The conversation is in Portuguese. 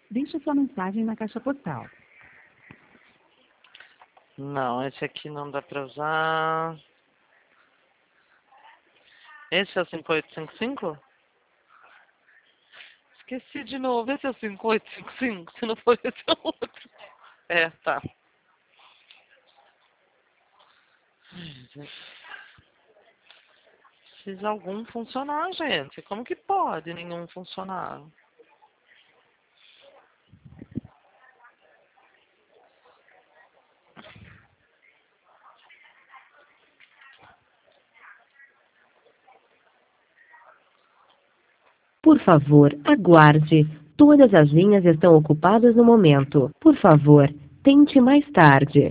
Deixe sua mensagem na caixa postal. Não, esse aqui não dá pra usar. Esse é o 5855? Esqueci de novo. Esse é o 5855? Se não for esse é o outro. É, tá. Precisa algum funcionar, gente. Como que pode nenhum funcionar? Por favor, aguarde. Todas as linhas estão ocupadas no momento. Por favor, tente mais tarde.